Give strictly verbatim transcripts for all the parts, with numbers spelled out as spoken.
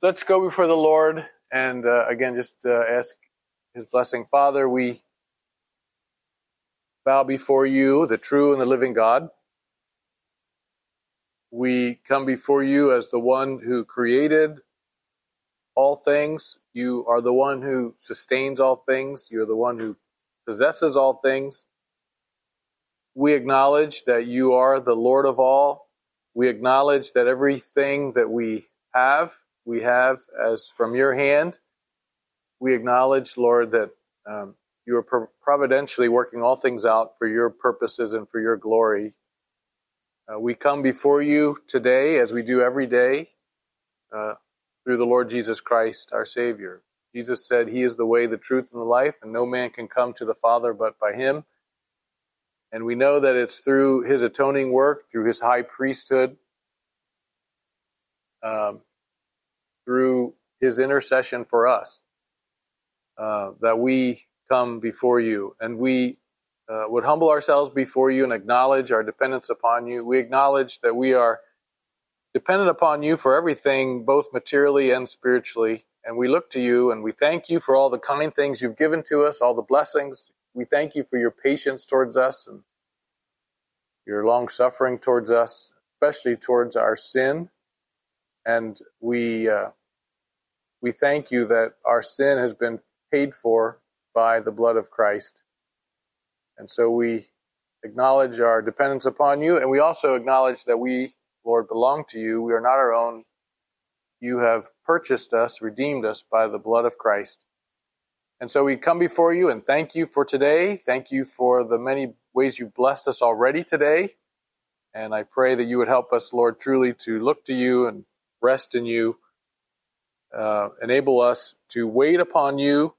let's go before the Lord and uh, again just uh, ask his blessing. Father, we bow before you, the true and the living God. We come before you as the one who created all things. You are the one who sustains all things. You're the one who possesses all things. We acknowledge that you are the Lord of all. We acknowledge that everything that we have, we have as from your hand. We acknowledge, Lord, that um, you are providentially working all things out for your purposes and for your glory. Uh, we come before you today, as we do every day, uh, through the Lord Jesus Christ, our Savior. Jesus said he is the way, the truth, and the life, and no man can come to the Father but by him. And we know that it's through his atoning work, through his high priesthood, um, through his intercession for us, uh, that we come before you. And we uh, would humble ourselves before you and acknowledge our dependence upon you. We acknowledge that we are dependent upon you for everything, both materially and spiritually. And we look to you and we thank you for all the kind things you've given to us, all the blessings. We thank you for your patience towards us and your long suffering towards us, especially towards our sin. And we uh, we thank you that our sin has been paid for by the blood of Christ. And so we acknowledge our dependence upon you, and we also acknowledge that we, Lord, belong to you. We are not our own. You have purchased us, redeemed us by the blood of Christ. And so we come before you and thank you for today. Thank you for the many ways you've blessed us already today. And I pray that you would help us, Lord, truly to look to you and rest in you. Uh, enable us to wait upon you,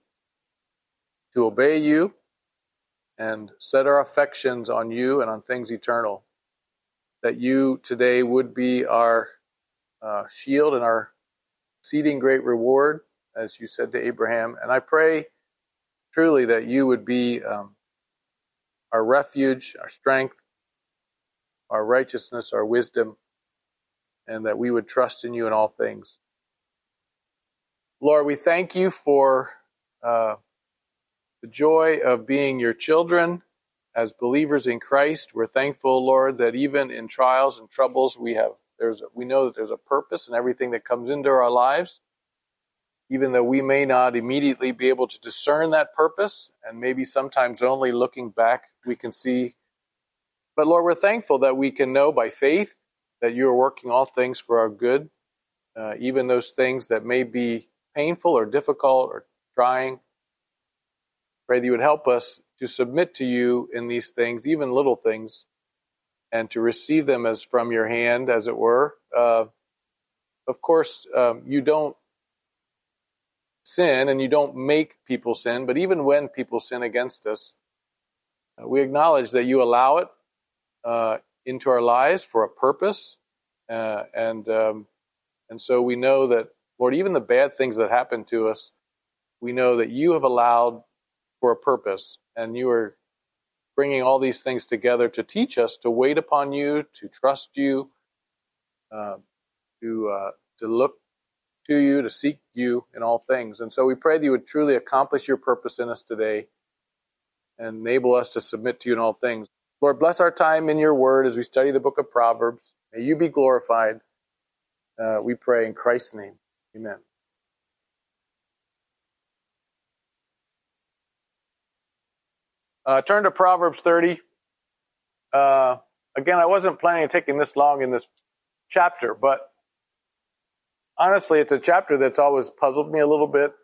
to obey you, and set our affections on you and on things eternal. That you today would be our uh, shield and our exceeding great reward, as you said to Abraham. And I pray truly that you would be um, our refuge, our strength, our righteousness, our wisdom, and that we would trust in you in all things. Lord, we thank you for uh, the joy of being your children as believers in Christ. We're thankful, Lord, that even in trials and troubles, we have there's a, we know that there's a purpose in everything that comes into our lives, even though we may not immediately be able to discern that purpose, and maybe sometimes only looking back we can see. But Lord, we're thankful that we can know by faith that you are working all things for our good, uh, even those things that may be painful or difficult or trying. Pray that you would help us to submit to you in these things, even little things, and to receive them as from your hand, as it were. Uh, of course, um, you don't sin and you don't make people sin, but even when people sin against us, uh, we acknowledge that you allow it uh, into our lives for a purpose. Uh, and um, and so we know that, Lord, even the bad things that happen to us, we know that you have allowed for a purpose, and you are bringing all these things together to teach us to wait upon you, to trust you, uh, to uh, to look to you, to seek you in all things. And so we pray that you would truly accomplish your purpose in us today and enable us to submit to you in all things. Lord, bless our time in your word as we study the book of Proverbs. May you be glorified. Uh, we pray in Christ's name. Amen. Uh, turn to Proverbs thirty. Uh, again, I wasn't planning on taking this long in this chapter, but honestly, it's a chapter that's always puzzled me a little bit.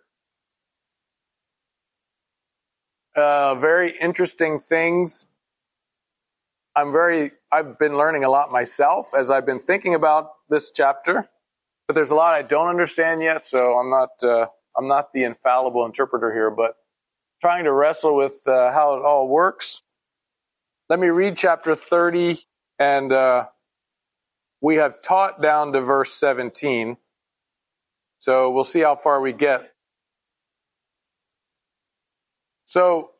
Uh, very interesting things. I'm very, I've been learning a lot myself as I've been thinking about this chapter, but there's a lot I don't understand yet, so I'm not, uh, I'm not the infallible interpreter here, but trying to wrestle with uh, how it all works. Let me read chapter thirty, and uh, we have taught down to verse seventeen, so we'll see how far we get. So,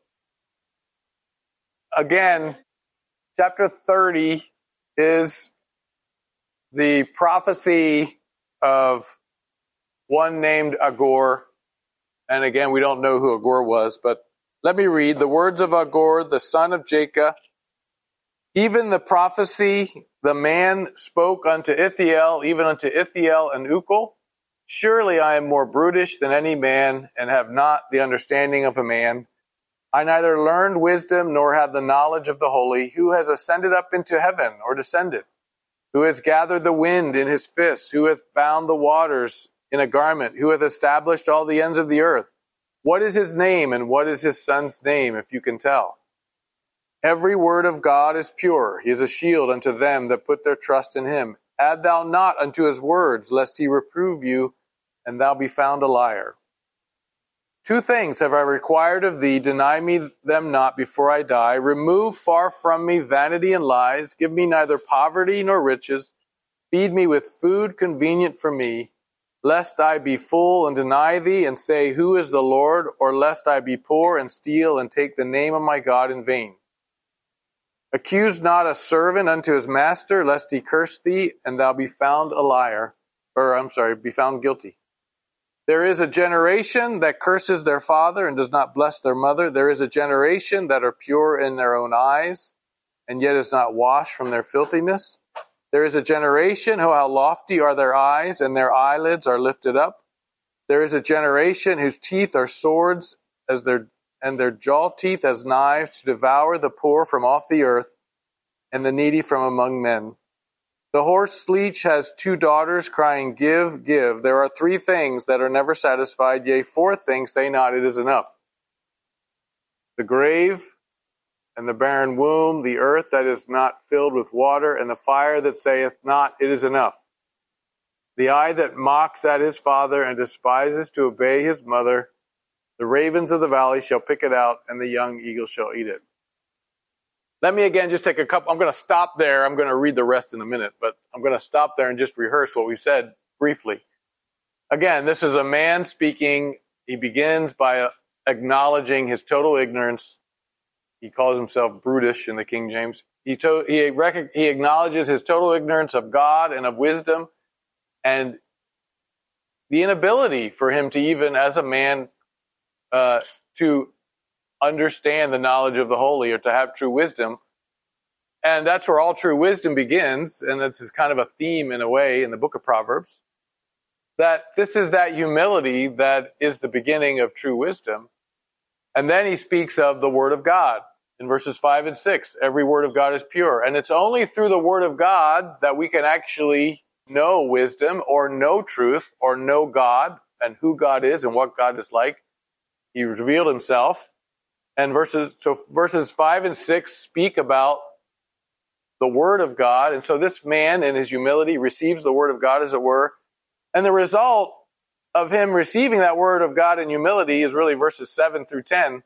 again, chapter thirty is the prophecy of one named Agur. And again, we don't know who Agur was, but let me read the words of Agur, the son of Jacob. Even the prophecy the man spoke unto Ithiel, even unto Ithiel and Ukal. Surely I am more brutish than any man, and have not the understanding of a man. I neither learned wisdom, nor had the knowledge of the holy. Who has ascended up into heaven, or descended? Who has gathered the wind in his fists? Who hath bound the waters in a garment? Who hath established all the ends of the earth? What is his name, and what is his son's name, if you can tell? Every word of God is pure. He is a shield unto them that put their trust in him. Add thou not unto his words, lest he reprove you, and thou be found a liar. Two things have I required of thee, deny me them not before I die. Remove far from me vanity and lies. Give me neither poverty nor riches. Feed me with food convenient for me, lest I be full and deny thee, and say, Who is the Lord? Or lest I be poor and steal and take the name of my God in vain. Accuse not a servant unto his master, lest he curse thee, and thou be found a liar. Or, I'm sorry, be found guilty. There is a generation that curses their father and does not bless their mother. There is a generation that are pure in their own eyes, and yet is not washed from their filthiness. There is a generation, oh, how lofty are their eyes, and their eyelids are lifted up. There is a generation whose teeth are swords, as their and their jaw teeth as knives, to devour the poor from off the earth, and the needy from among men. The horse leech has two daughters, crying, Give, give. There are three things that are never satisfied, yea, four things, say not, it is enough. The grave and the barren womb, the earth that is not filled with water, and the fire that saith not, it is enough. The eye that mocks at his father and despises to obey his mother, the ravens of the valley shall pick it out, and the young eagle shall eat it. Let me again just take a couple. I'm going to stop there. I'm going to read the rest in a minute, but I'm going to stop there and just rehearse what we said briefly. Again, this is a man speaking. He begins by acknowledging his total ignorance. He calls himself brutish in the King James. He, to, he, rec- he acknowledges his total ignorance of God and of wisdom, and the inability for him to even, as a man, uh, to understand the knowledge of the holy, or to have true wisdom. And that's where all true wisdom begins, and this is kind of a theme in a way in the book of Proverbs, that this is that humility that is the beginning of true wisdom. And then he speaks of the word of God in verses five and six. Every word of God is pure. And it's only through the word of God that we can actually know wisdom, or know truth, or know God and who God is and what God is like. He revealed himself. And verses, so verses five and six speak about the word of God. And so this man in his humility receives the word of God, as it were. And the result of him receiving that word of God in humility is really verses seven through ten,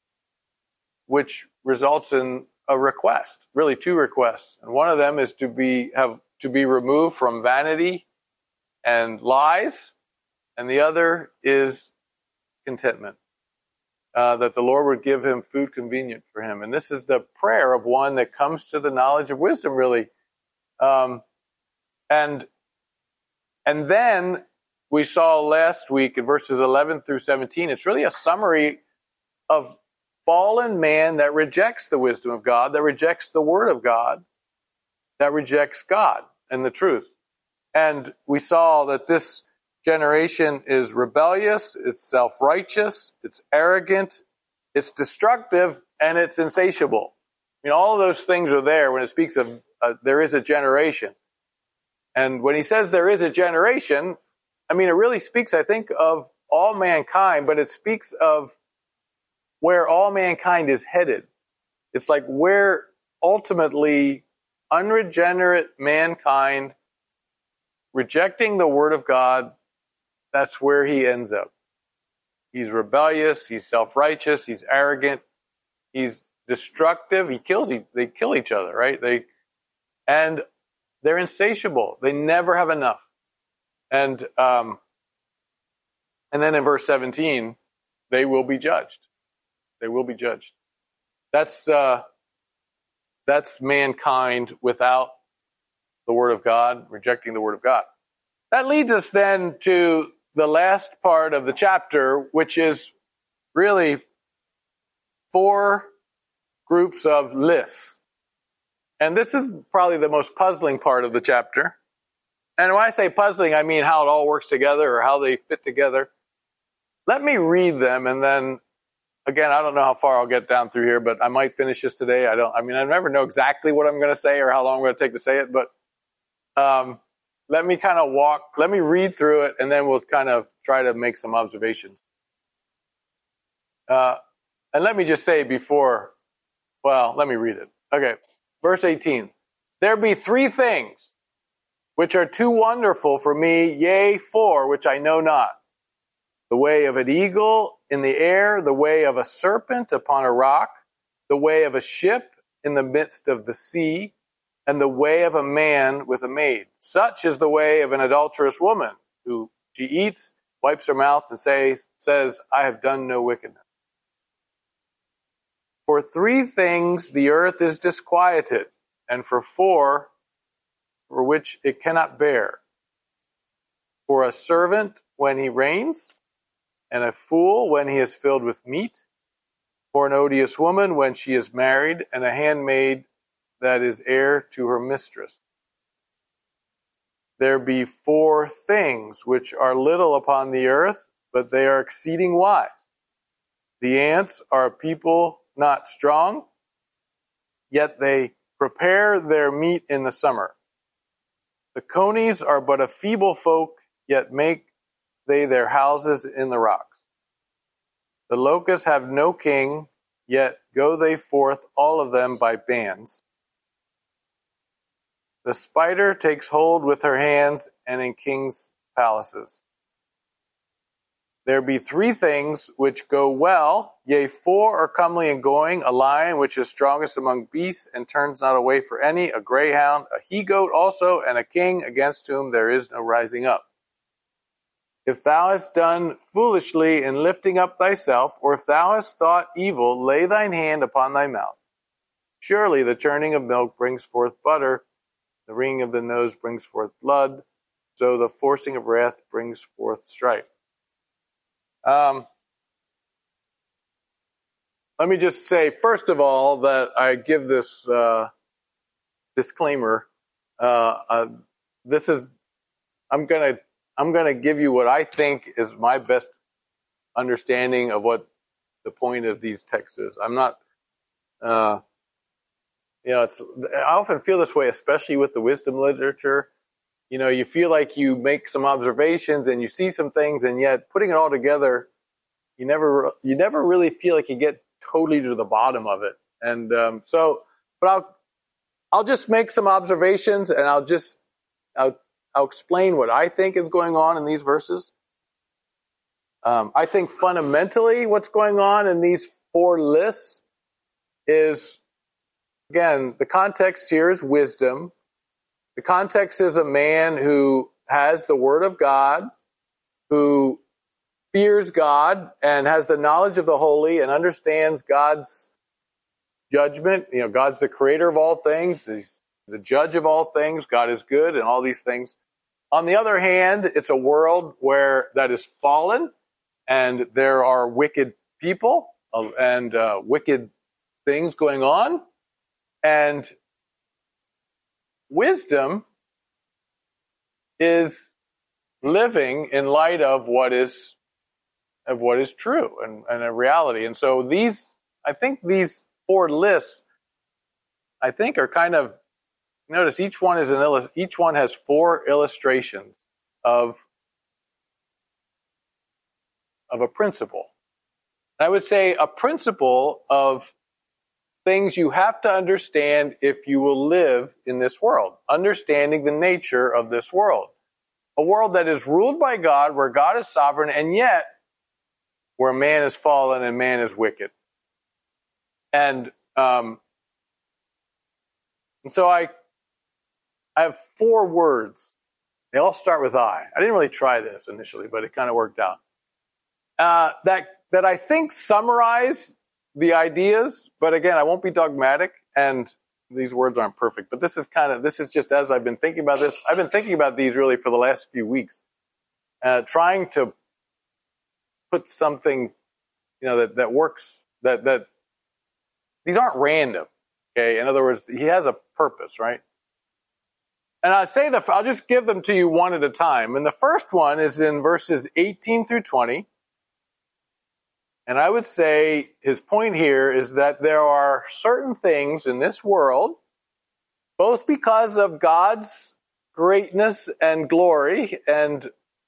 which results in a request, really two requests. And one of them is to be, have, to be removed from vanity and lies. And the other is contentment. Uh, that the Lord would give him food convenient for him. And this is the prayer of one that comes to the knowledge of wisdom, really. Um, and, and then we saw last week in verses eleven through seventeen, it's really a summary of fallen man that rejects the wisdom of God, that rejects the word of God, that rejects God and the truth. And we saw that this generation is rebellious, it's self-righteous, it's arrogant, it's destructive, and it's insatiable. I mean, all of those things are there when it speaks of uh, there is a generation. And when he says there is a generation, I mean, it really speaks, I think, of all mankind, but it speaks of where all mankind is headed. It's like where ultimately unregenerate mankind, rejecting the word of God, that's where he ends up. He's rebellious, he's self-righteous, he's arrogant, he's destructive, he kills, they kill each other, right? They, and they're insatiable. They never have enough. And, um, and then in verse seventeen, they will be judged. They will be judged. That's, uh, that's mankind without the word of God, rejecting the word of God. That leads us then to the last part of the chapter, which is really four groups of lists. And this is probably the most puzzling part of the chapter. And when I say puzzling, I mean how it all works together or how they fit together. Let me read them, and then, again, I don't know how far I'll get down through here, but I might finish this today. I don't. I mean, I never know exactly what I'm going to say or how long I'm going to take to say it, but um, let me kind of walk, let me read through it, and then we'll kind of try to make some observations. Uh, and let me just say before, well, let me read it. Okay, verse eighteen. There be three things which are too wonderful for me, yea, four which I know not. The way of an eagle in the air, the way of a serpent upon a rock, the way of a ship in the midst of the sea, and the way of a man with a maid. Such is the way of an adulterous woman, who she eats, wipes her mouth, and says, says, I have done no wickedness. For three things the earth is disquieted, and for four, for which it cannot bear. For a servant when he reigns, and a fool when he is filled with meat, for an odious woman when she is married, and a handmaid that is heir to her mistress. There be four things which are little upon the earth, but they are exceeding wise. The ants are a people not strong, yet they prepare their meat in the summer. The conies are but a feeble folk, yet make they their houses in the rocks. The locusts have no king, yet go they forth all of them by bands. The spider takes hold with her hands, and in kings' palaces. There be three things which go well, yea, four are comely in going, a lion which is strongest among beasts, and turns not away for any, a greyhound, a he-goat also, and a king against whom there is no rising up. If thou hast done foolishly in lifting up thyself, or if thou hast thought evil, lay thine hand upon thy mouth. Surely the churning of milk brings forth butter, the wringing of the nose brings forth blood, so the forcing of wrath brings forth strife. Um, let me just say, first of all, that I give this uh, disclaimer. Uh, uh, this is, I'm gonna, I'm gonna give you what I think is my best understanding of what the point of these texts is. I'm not, uh, you know, it's. I often feel this way, especially with the wisdom literature. You know, you feel like you make some observations and you see some things, and yet putting it all together, you never, you never really feel like you get totally to the bottom of it. And um, so, but I'll, I'll just make some observations, and I'll just, I'll, I'll explain what I think is going on in these verses. Um, I think fundamentally, what's going on in these four lists is, again, the context here is wisdom. The context is a man who has the word of God, who fears God and has the knowledge of the holy and understands God's judgment. You know, God's the creator of all things. He's the judge of all things. God is good and all these things. On the other hand, it's a world where that is fallen, and there are wicked people and uh, wicked things going on. And wisdom is living in light of what is of what is true and, and a reality. And so these, I think these four lists, I think are kind of, notice each one is an illus, each one has four illustrations of of a principle. And I would say a principle of things you have to understand if you will live in this world, understanding the nature of this world. A world that is ruled by God, where God is sovereign, and yet where man is fallen and man is wicked. And, um, and so I, I have four words. They all start with I. I didn't really try this initially, but it kind of worked out. Uh, that, that I think summarize the ideas, but again, I won't be dogmatic, and these words aren't perfect, but this is kind of, this is just as I've been thinking about this. I've been thinking about these really for the last few weeks. uh, trying to put something, you know, that, that works, that, that these aren't random. Okay. In other words, he has a purpose, right? And I say the, I'll just give them to you one at a time. And the first one is in verses eighteen through twenty. And I would say his point here is that there are certain things in this world, both because of God's greatness and glory and,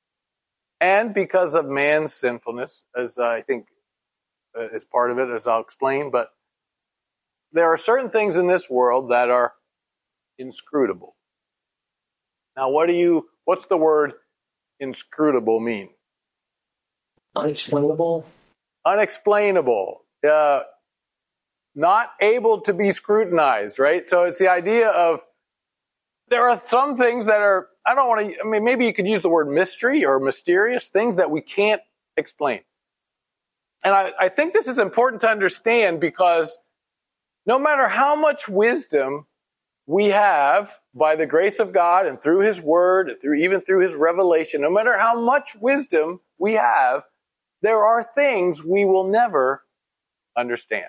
and because of man's sinfulness, as I think is part of it, as I'll explain. But there are certain things in this world that are inscrutable. Now, what do you, what's the word inscrutable mean? Unexplainable. Unexplainable. Uh, not able to be scrutinized, right? So it's the idea of there are some things that are, I don't want to, I mean, maybe you could use the word mystery or mysterious, things that we can't explain. And I, I think this is important to understand because no matter how much wisdom we have by the grace of God and through his word and through even through his revelation, no matter how much wisdom we have, there are things we will never understand.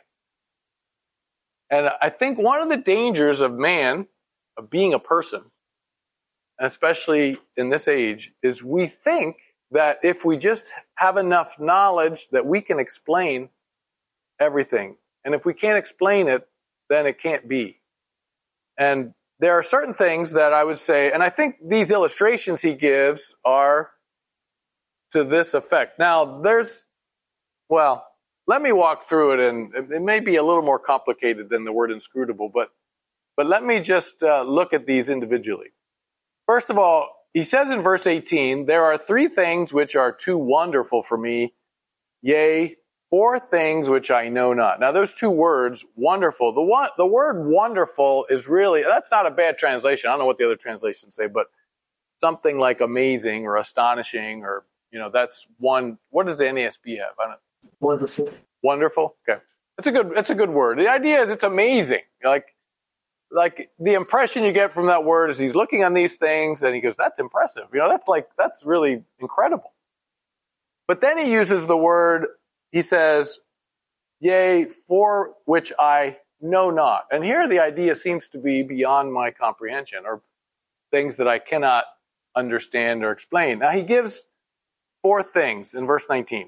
And I think one of the dangers of man, of being a person, especially in this age, is we think that if we just have enough knowledge that we can explain everything. And if we can't explain it, then it can't be. And there are certain things that I would say, and I think these illustrations he gives are to this effect. Now, there's, well, let me walk through it, and it may be a little more complicated than the word inscrutable, but but let me just uh, look at these individually. First of all, he says in verse eighteen, there are three things which are too wonderful for me, yea, four things which I know not. Now, those two words, wonderful, the one, the word wonderful is really, that's not a bad translation. I don't know what the other translations say, but something like amazing or astonishing or, you know, that's one. What does the N A S B have? I don't know. Wonderful. Wonderful? Okay. It's a good, it's a good word. The idea is it's amazing. Like, like the impression you get from that word is he's looking on these things and he goes, that's impressive. You know, that's like, that's really incredible. But then he uses the word, he says, yea, for which I know not. And here the idea seems to be beyond my comprehension or things that I cannot understand or explain. Now he gives four things in verse nineteen.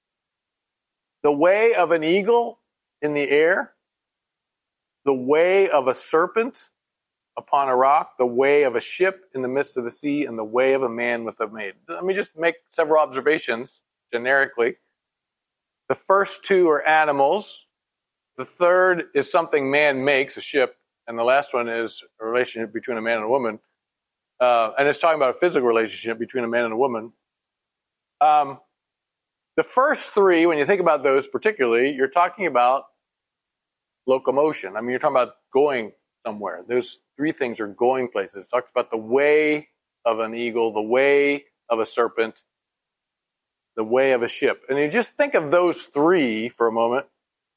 The way of an eagle in the air, the way of a serpent upon a rock, the way of a ship in the midst of the sea, and the way of a man with a maid. Let me just make several observations generically. The first two are animals. The third is something man makes, a ship. And the last one is a relationship between a man and a woman. Uh, and it's talking about a physical relationship between a man and a woman. Um, the first three, when you think about those particularly, you're talking about locomotion. I mean, you're talking about going somewhere. Those three things are going places. It talks about the way of an eagle, the way of a serpent, the way of a ship. And you just think of those three for a moment.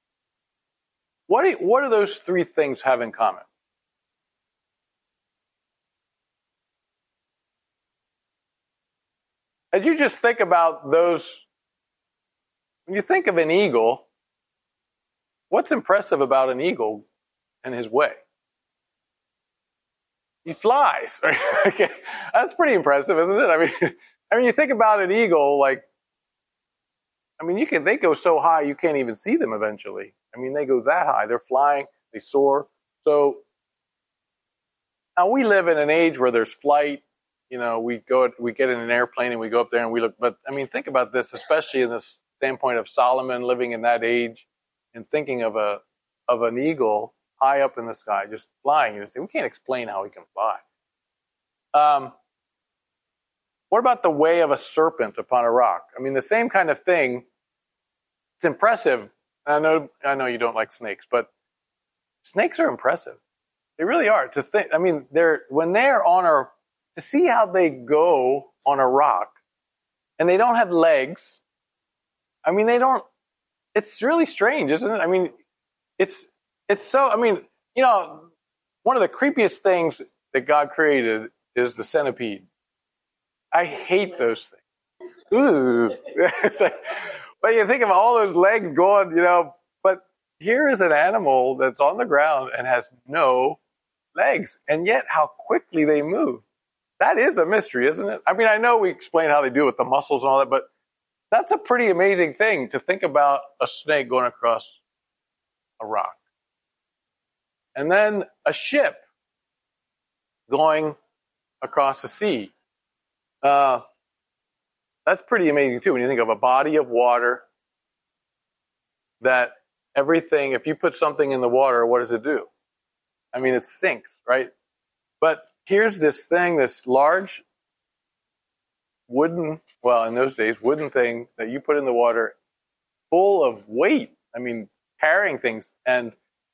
What do, what do those three things have in common? As you just think about those, when you think of an eagle, what's impressive about an eagle and his way? He flies. Okay. That's pretty impressive, isn't it? I mean, I mean, you think about an eagle, like, I mean, you can, they go so high you can't even see them eventually. I mean, they go that high. They're flying, they soar. So now we live in an age where there's flight. You know, we go, we get in an airplane and we go up there and we look. But I mean, think about this, especially in this standpoint of Solomon living in that age and thinking of a of an eagle high up in the sky, just flying. You say, we can't explain how he can fly. Um, what about the way of a serpent upon a rock? I mean, the same kind of thing. It's impressive. I know, I know you don't like snakes, but snakes are impressive. They really are. To think, I mean, they're when they're on a to see how they go on a rock, and they don't have legs. I mean, they don't. It's really strange, isn't it? I mean, it's it's so. I mean, you know, one of the creepiest things that God created is the centipede. I hate those things. Ooh. It's like, but you think of all those legs going, you know, but here is an animal that's on the ground and has no legs, and yet how quickly they move. That is a mystery, isn't it? I mean, I know we explain how they do it with the muscles and all that, but that's a pretty amazing thing to think about, a snake going across a rock. And then a ship going across the sea. Uh, that's pretty amazing too, when you think of a body of water that everything, if you put something in the water, what does it do? I mean, it sinks, right? But here's this thing, this large wooden, well, in those days, wooden thing that you put in the water, full of weight. I mean, carrying things and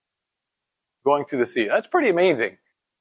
going through the sea. That's pretty amazing.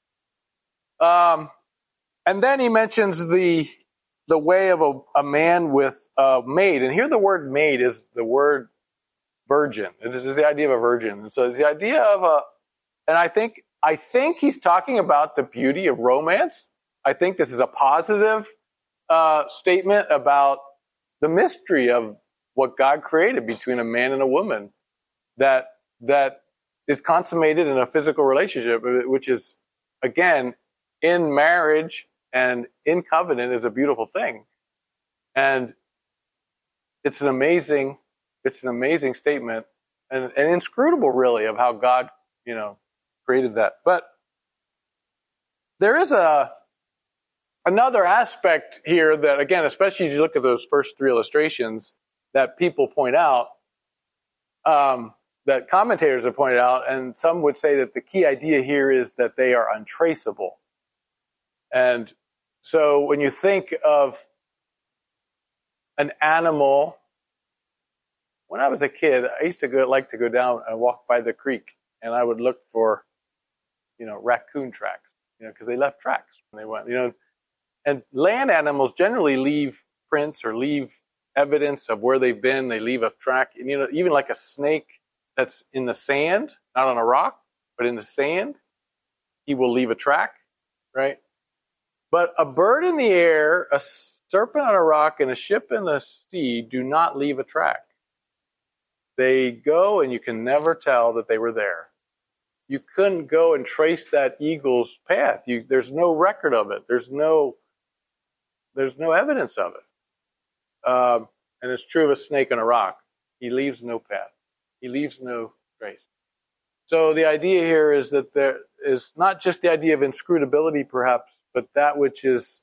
Um, and then he mentions the the way of a, a man with a maid. And here the word maid is the word virgin. This is the idea of a virgin. And so it's the idea of a, and I think I think he's talking about the beauty of romance. I think this is a positive uh, statement about the mystery of what God created between a man and a woman that that is consummated in a physical relationship, which is, again, in marriage and in covenant, is a beautiful thing. And it's an amazing, it's an amazing statement and, and inscrutable, really, of how God, you know, created that. But there is a another aspect here that, again, especially as you look at those first three illustrations, that people point out, um, that commentators have pointed out, and some would say that the key idea here is that they are untraceable. And so when you think of an animal, when I was a kid, I used to go, like to go down and walk by the creek, and I would look for, you know, raccoon tracks, you know, because they left tracks when they went, you know. And land animals generally leave prints or leave evidence of where they've been. They leave a track, and, you know, even like a snake that's in the sand, not on a rock, but in the sand, he will leave a track, right? But a bird in the air, a serpent on a rock, and a ship in the sea do not leave a track. They go, and you can never tell that they were there. You couldn't go and trace that eagle's path. You, there's no record of it. There's no, there's no evidence of it. Um, and it's true of a snake on a rock. He leaves no path. He leaves no trace. So the idea here is that there is not just the idea of inscrutability, perhaps, but that which is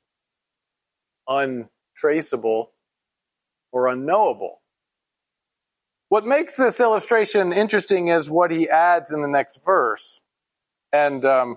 untraceable or unknowable. What makes this illustration interesting is what he adds in the next verse. And um,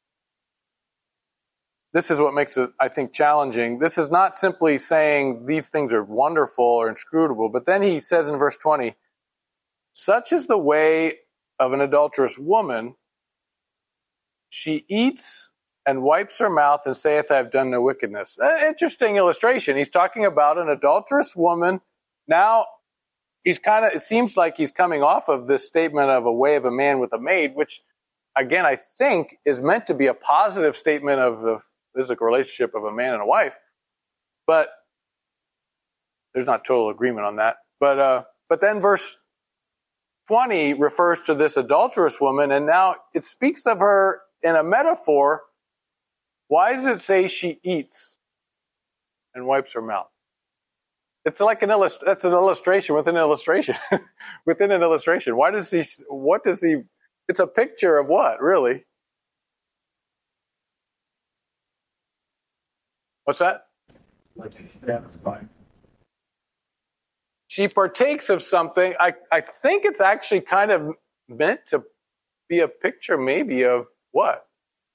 this is what makes it, I think, challenging. This is not simply saying these things are wonderful or inscrutable, but then he says in verse twenty, such is the way of an adulterous woman. She eats and wipes her mouth and saith, I have done no wickedness. Uh, interesting illustration. He's talking about an adulterous woman. Now, he's kind of, it seems like he's coming off of this statement of a way of a man with a maid, which, again, I think is meant to be a positive statement of the physical relationship of a man and a wife. But there's not total agreement on that. But, uh, but then verse twenty refers to this adulterous woman, and now it speaks of her in a metaphor. Why does it say she eats and wipes her mouth? It's like an illust- that's an illustration within an illustration within an illustration. Why does he? What does he? It's a picture of what, really? What's that? Like she's satisfied. She partakes of something. I, I think it's actually kind of meant to be a picture maybe of what?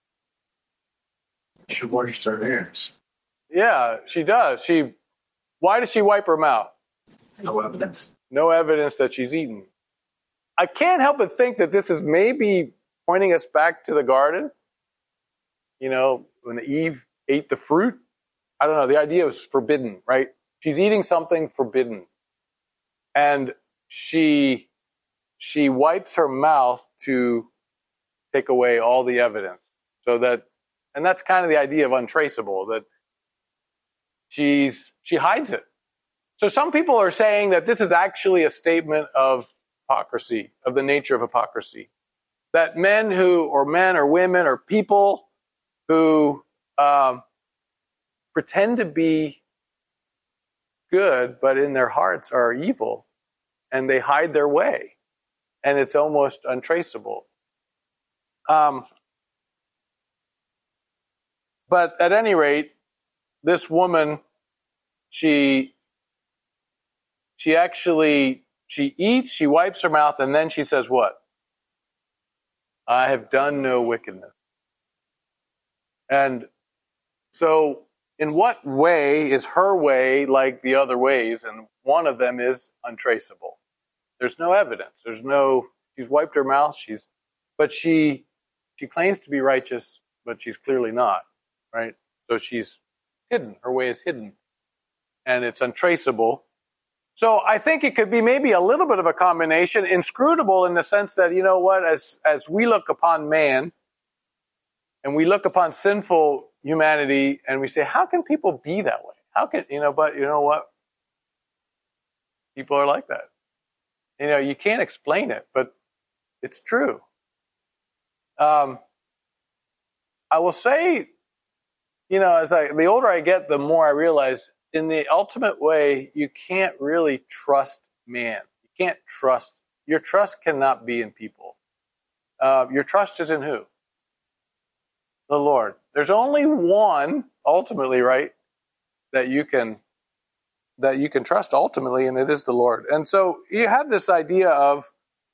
She washes her hands. Yeah, she does. She. Why does she wipe her mouth? No evidence. No evidence that she's eaten. I can't help but think that this is maybe pointing us back to the garden. You know, when Eve ate the fruit. I don't know. The idea was forbidden, right? She's eating something forbidden. And she she wipes her mouth to take away all the evidence. So that, and that's kind of the idea of untraceable, that she's she hides it. So some people are saying that this is actually a statement of hypocrisy, of the nature of hypocrisy. That men who, or men or women or people who um, pretend to be good, but in their hearts are evil, and they hide their way, and it's almost untraceable. Um, but at any rate, this woman, she she actually, she eats, she wipes her mouth, and then she says what? I have done no wickedness. And so in what way is her way like the other ways? And one of them is untraceable. There's no evidence. There's no, she's wiped her mouth, she's, but she, she claims to be righteous, but she's clearly not, right? So she's hidden. Her way is hidden. And it's untraceable. So I think it could be maybe a little bit of a combination, inscrutable in the sense that, you know what, as, as we look upon man, and we look upon sinful humanity, and we say, how can people be that way? How can, you know, but you know what? People are like that. You know, you can't explain it, but it's true. Um, I will say, you know, as I, the older I get, the more I realize in the ultimate way, you can't really trust man. You can't trust, your trust cannot be in people. Uh, your trust is in who? The Lord. There's only one, ultimately, right, that you can that you can trust ultimately, and it is the Lord. And so you have this idea of,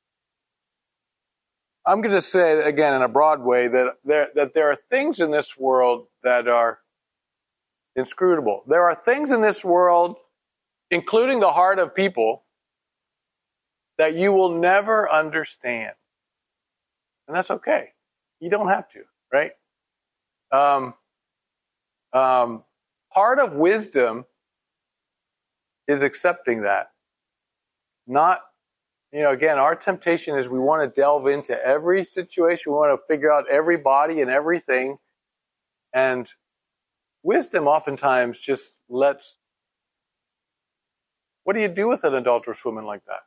I'm going to say it again in a broad way, that there that there are things in this world that are inscrutable. There are things in this world, including the heart of people, that you will never understand. And that's okay. You don't have to, right? Um, um, part of wisdom is accepting that. Not, you know, again, our temptation is we want to delve into every situation. We want to figure out everybody and everything. And wisdom oftentimes just lets, what do you do with an adulterous woman like that?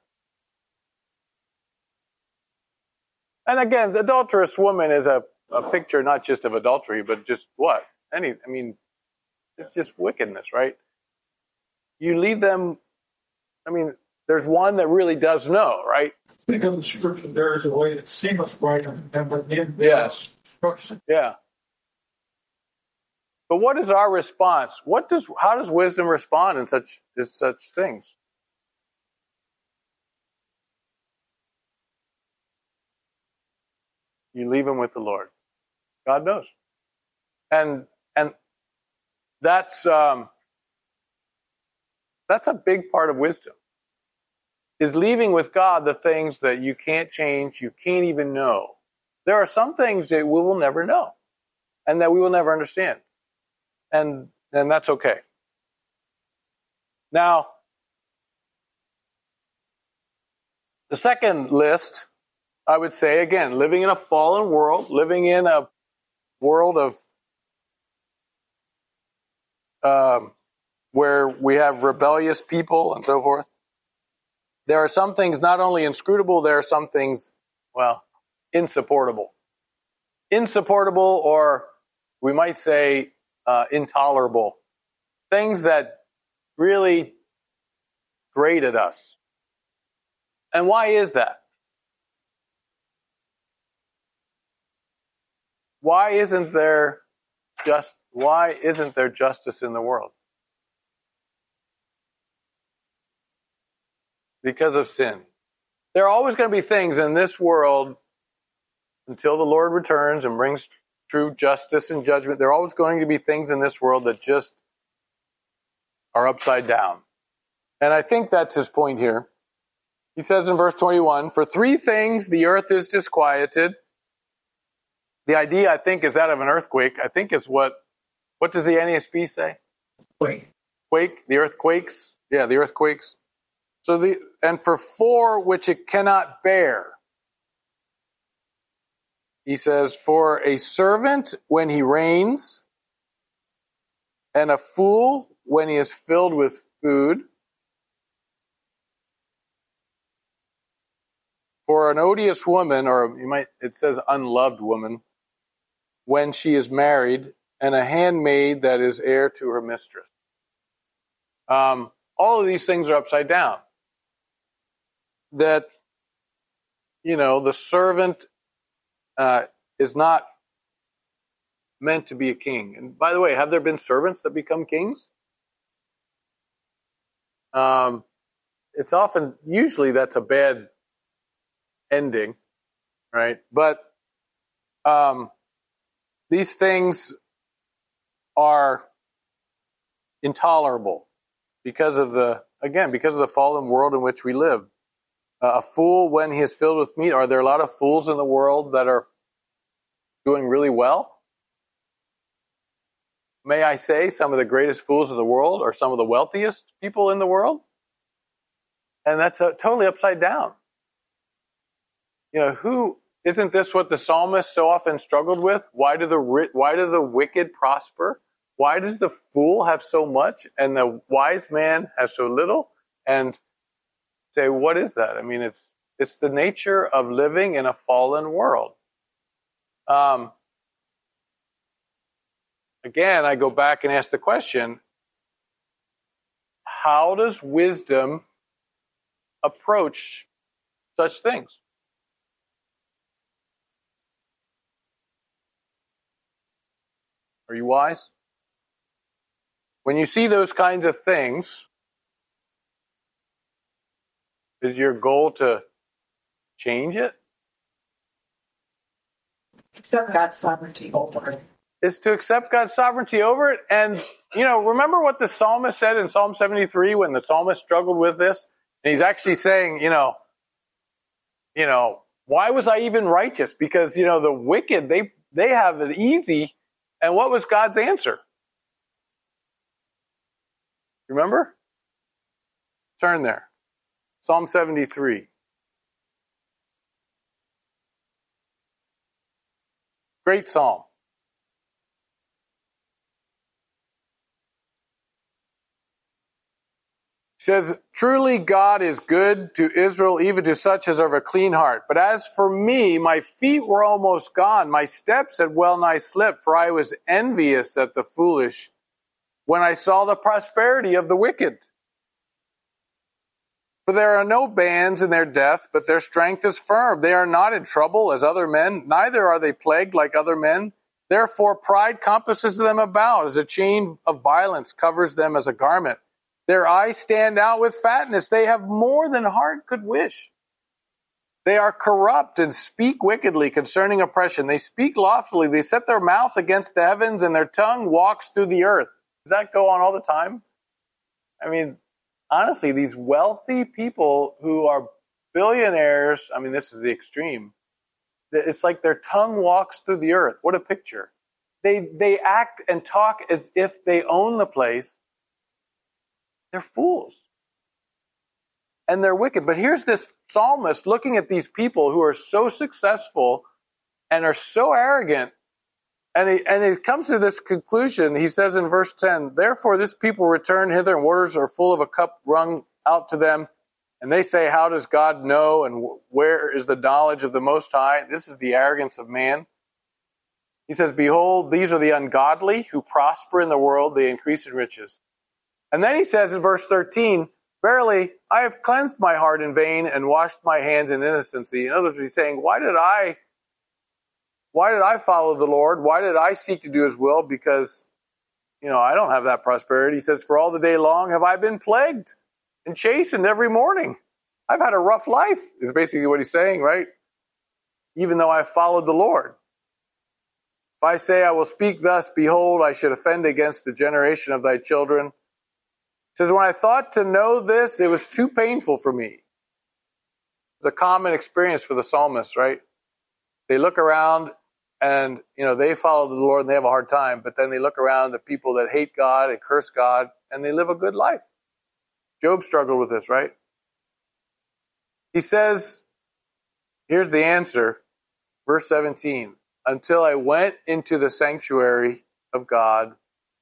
And again, the adulterous woman is a, a picture not just of adultery, but just what? Any, I mean, it's just wickedness, right? You leave them, I mean, there's one that really does know, right? Think of the scripture, there is a way that seemeth right, and but in Yes. destruction. Yeah. But what is our response? What does, how does wisdom respond in such, in such things? You leave them with the Lord. God knows. And, and that's, um, that's a big part of wisdom, is leaving with God the things that you can't change, you can't even know. There are some things that we will never know and that we will never understand. And, and that's okay. Now, the second list, I would say, again, living in a fallen world, living in a world of um, where we have rebellious people and so forth. There are some things not only inscrutable, there are some things, well, insupportable. Insupportable, or we might say uh, intolerable. Things that really grate at us. And why is that? Why isn't there just why isn't there justice in the world? Because of sin. There are always going to be things in this world, until the Lord returns and brings true justice and judgment, there are always going to be things in this world that just are upside down. And I think that's his point here. He says in verse twenty-one, for three things the earth is disquieted. The idea, I think, is that of an earthquake. I think is what, what does the N A S B say? Quake. Quake, the earth quakes. Yeah, the earth quakes. So the, and for four which it cannot bear. He says, for a servant when he reigns, and a fool when he is filled with food, For an odious woman, or you might, it says unloved woman, when she is married, and a handmaid that is heir to her mistress. Um, all of these things are upside down. That, you know, the servant uh, is not meant to be a king. And by the way, have there been servants that become kings? Um, it's often, usually that's a bad ending, right? But um, these things are intolerable because of the, again, because of the fallen world in which we live. Uh, a fool when he is filled with meat. Are there a lot of fools in the world that are doing really well? May I say some of the greatest fools in the world are some of the wealthiest people in the world? And that's uh, totally upside down. You know, who, isn't this what the psalmist so often struggled with? Why do the why do the wicked prosper? Why does the fool have so much and the wise man have so little? And say, what is that? I mean, it's it's the nature of living in a fallen world. Um, again, I go back and ask the question, how does wisdom approach such things? Are you wise? When you see those kinds of things, is your goal to change it? Accept God's sovereignty over it. Is to accept God's sovereignty over it. And, you know, remember what the psalmist said in Psalm seventy-three when the psalmist struggled with this? And he's actually saying, you know, you know, why was I even righteous? Because, you know, the wicked, they, they have it easy. And what was God's answer? Remember? Turn there. Psalm seventy-three. Great psalm. It says, truly God is good to Israel, even to such as are of a clean heart. But as for me, my feet were almost gone. My steps had well nigh slipped, for I was envious at the foolish when I saw the prosperity of the wicked. For there are no bands in their death, but their strength is firm. They are not in trouble as other men, neither are they plagued like other men. Therefore pride compasses them about, as a chain of violence covers them as a garment. Their eyes stand out with fatness. They have more than heart could wish. They are corrupt and speak wickedly concerning oppression. They speak loftily. They set their mouth against the heavens, and their tongue walks through the earth. Does that go on all the time? I mean, honestly, these wealthy people who are billionaires, I mean, this is the extreme. It's like their tongue walks through the earth. What a picture. They, they act and talk as if they own the place. They're fools. And they're wicked. But here's this psalmist looking at these people who are so successful and are so arrogant. And he, and he comes to this conclusion. He says in verse ten, therefore this people return hither, and waters are full of a cup wrung out to them. And they say, how does God know? And where is the knowledge of the Most High? This is the arrogance of man. He says, behold, these are the ungodly who prosper in the world. They increase in riches. And then he says in verse thirteen, verily, I have cleansed my heart in vain and washed my hands in innocency. In other words, he's saying, why did I, why did I follow the Lord? Why did I seek to do his will? Because, you know, I don't have that prosperity. He says, for all the day long have I been plagued and chastened every morning. I've had a rough life, is basically what he's saying, right? Even though I followed the Lord. If I say I will speak thus, behold, I should offend against the generation of thy children. It says, when I thought to know this, it was too painful for me. It's a common experience for the psalmist, right? They look around and, you know, they follow the Lord and they have a hard time, but then they look around at people that hate God and curse God and they live a good life. Job struggled with this, right? He says, here's the answer, verse seventeen, until I went into the sanctuary of God,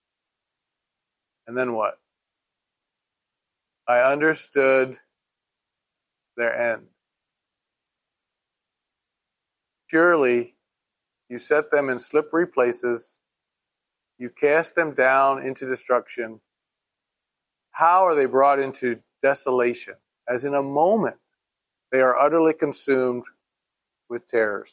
and then what? I understood their end. Surely you set them in slippery places. You cast them down into destruction. How are they brought into desolation? As in a moment, they are utterly consumed with terrors.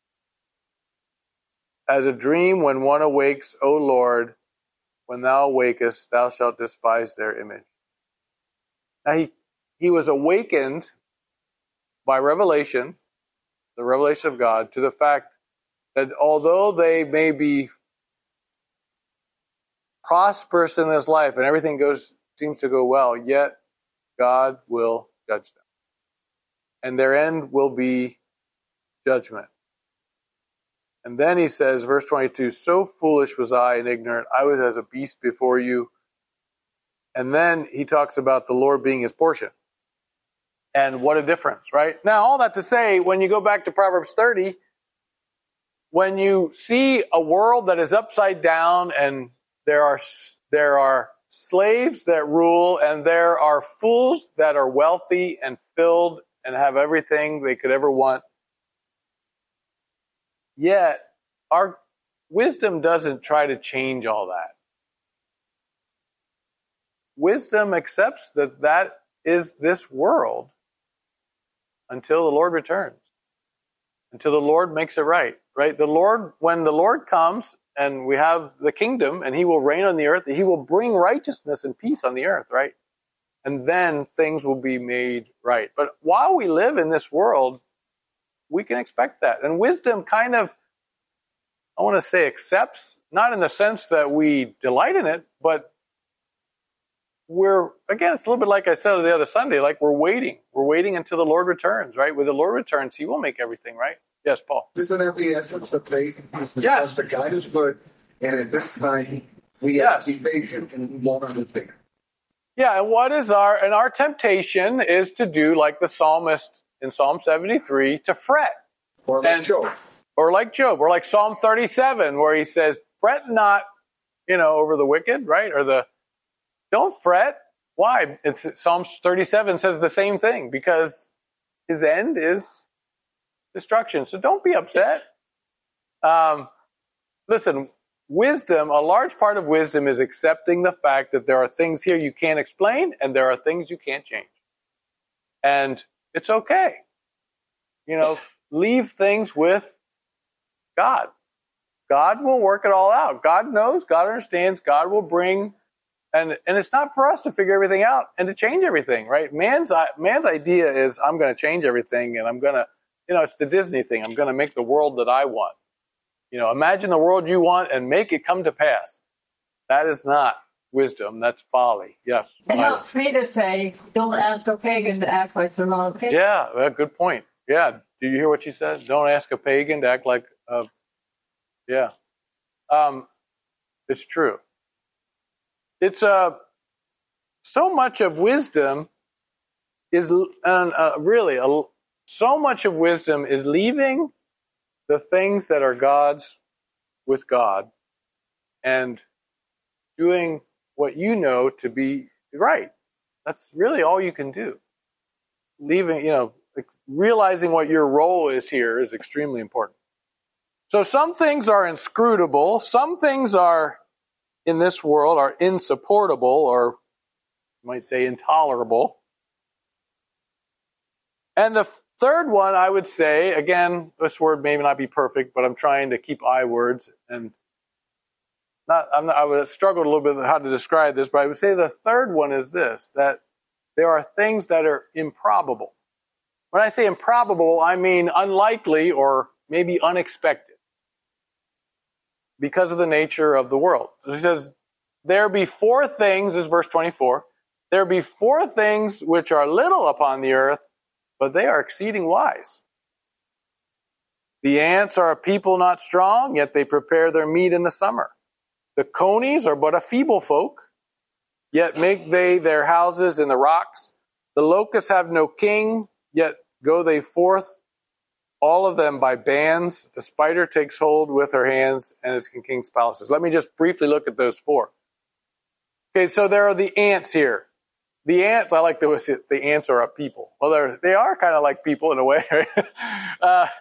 As a dream when one awakes, O Lord, when thou awakest, thou shalt despise their image. Now he, he was awakened by revelation, the revelation of God, to the fact that although they may be prosperous in this life and everything goes seems to go well, yet God will judge them. And their end will be judgment. And then he says, verse twenty-two, so foolish was I and ignorant, I was as a beast before you. And then he talks about the Lord being his portion. And what a difference, right? Now, all that to say, when you go back to Proverbs thirty, when you see a world that is upside down and there are there are slaves that rule and there are fools that are wealthy and filled and have everything they could ever want, yet our wisdom doesn't try to change all that. Wisdom accepts that that is this world until the Lord returns, until the Lord makes it right, right? The Lord, when the Lord comes and we have the kingdom and he will reign on the earth, he will bring righteousness and peace on the earth, right? And then things will be made right. But while we live in this world, we can expect that. And wisdom kind of, I want to say accepts, not in the sense that we delight in it, but we're, again, it's a little bit like I said the other Sunday, like we're waiting. We're waiting until the Lord returns, right? When the Lord returns, he will make everything right. Yes, Paul. Isn't that the essence of faith? Is the Yes. trust that God is good, and at this time, we Yes. have to be patient and won't understand. Yeah, and what is our, and our temptation is to do like the psalmist in Psalm seventy-three, to fret. Or like And- Job. Or like Job, or like Psalm thirty-seven, where he says, fret not, you know, over the wicked, right? Or the, don't fret. Why? It's, Psalm thirty-seven says the same thing, because his end is destruction. So don't be upset. Um, listen, wisdom, a large part of wisdom is accepting the fact that there are things here you can't explain and there are things you can't change. And it's okay. You know, leave things with God. God will work it all out. God knows, God understands, God will bring, and and it's not for us to figure everything out and to change everything, right? Man's man's idea is, I'm going to change everything and I'm going to, you know, it's the Disney thing. I'm going to make the world that I want. You know, imagine the world you want and make it come to pass. That is not wisdom. That's folly. Yes. It helps me to say, don't ask a pagan to act like they're not a pagan. Yeah, well, good point. Yeah. Do you hear what she said? Don't ask a pagan to act like a, yeah. Um, it's true. It's, uh, so much of wisdom is, uh, really, uh, so much of wisdom is leaving the things that are God's with God and doing what you know to be right. That's really all you can do. Leaving, you know, realizing what your role is here is extremely important. So some things are inscrutable. Some things are, in this world, are insupportable, or you might say intolerable. And the third one, I would say, again, this word may not be perfect, but I'm trying to keep I words, and not, I'm not, I would struggle a little bit with how to describe this, but I would say the third one is this, that there are things that are improbable. When I say improbable, I mean unlikely or maybe unexpected because of the nature of the world. So he says, there be four things, this is verse twenty-four, there be four things which are little upon the earth, but they are exceeding wise. The ants are a people not strong, yet they prepare their meat in the summer. The conies are but a feeble folk, yet make they their houses in the rocks. The locusts have no king, yet go they forth, all of them by bands. The spider takes hold with her hands and is in king's palaces. Let me just briefly look at those four. Okay, so there are the ants here. The ants, I like the, the ants are a people. Well, they're, they are kind of like people in a way. Right? uh,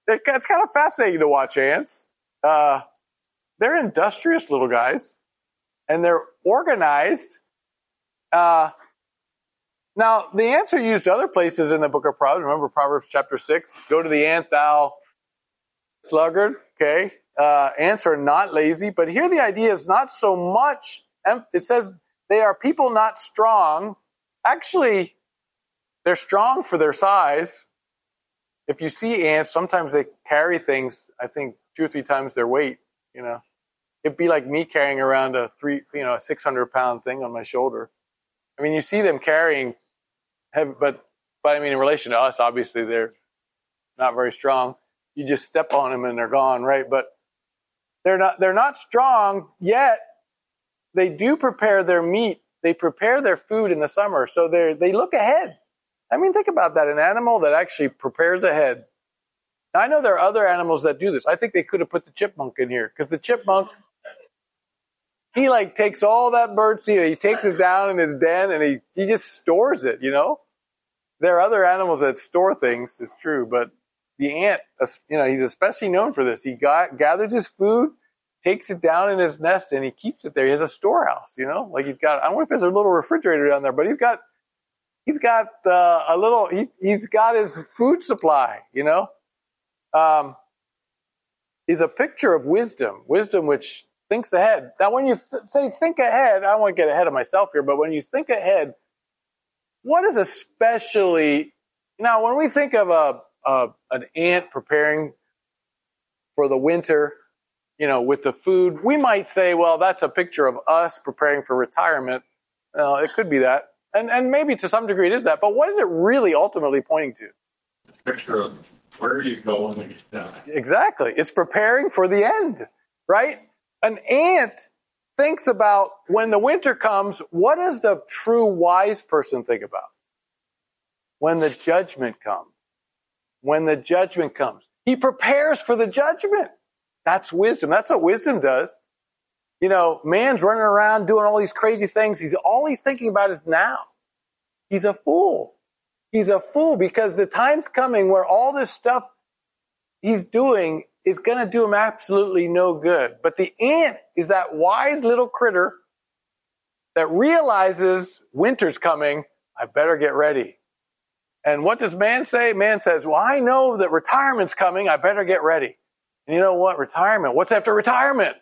it's kind of fascinating to watch ants. Uh, they're industrious little guys, and they're organized. Uh, now, the ants are used other places in the book of Proverbs. Remember Proverbs chapter six? Go to the ant, thou sluggard. Okay. Uh, ants are not lazy, but here the idea is not so much. It says they are people not strong. Actually, they're strong for their size. If you see ants, sometimes they carry things, I think, two or three times their weight, you know. It'd be like me carrying around a three, you know, a six hundred pound thing on my shoulder. I mean, you see them carrying heavy, but, but I mean, in relation to us, obviously they're not very strong. You just step on them and they're gone, right? But they're not, they're not strong yet. They do prepare their meat. They prepare their food in the summer. So they they look ahead. I mean, think about that. An animal that actually prepares ahead. Now, I know there are other animals that do this. I think they could have put the chipmunk in here because the chipmunk, he like takes all that bird seed, he takes it down in his den and he, he just stores it, you know? There are other animals that store things, it's true, but the ant, you know, he's especially known for this. He got, gathers his food, takes it down in his nest, and he keeps it there. He has a storehouse, you know? Like he's got, I don't know if there's a little refrigerator down there, but he's got He's got uh, a little, he, he's got his food supply, you know. Um, is a picture of wisdom, wisdom which thinks ahead. Now, when you th- say think ahead, I don't want to get ahead of myself here, but when you think ahead, what is especially, now when we think of a, a an ant preparing for the winter, you know, with the food, we might say, well, that's a picture of us preparing for retirement. Uh, it could be that. And and maybe to some degree it is that, but what is it really ultimately pointing to? Picture of where are you going when you die? Exactly. It's preparing for the end, right? An ant thinks about when the winter comes, what does the true wise person think about? When the judgment comes. When the judgment comes. He prepares for the judgment. That's wisdom. That's what wisdom does. You know, man's running around doing all these crazy things. He's all he's thinking about is now. He's a fool. He's a fool because the time's coming where all this stuff he's doing is going to do him absolutely no good. But the ant is that wise little critter that realizes winter's coming. I better get ready. And what does man say? Man says, well, I know that retirement's coming. I better get ready. And you know what? Retirement. What's after retirement?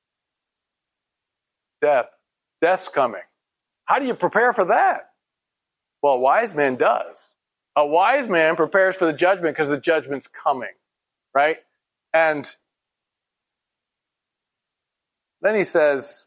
Death. Death's coming. How do you prepare for that? Well, a wise man does. A wise man prepares for the judgment because the judgment's coming, right? And then he says,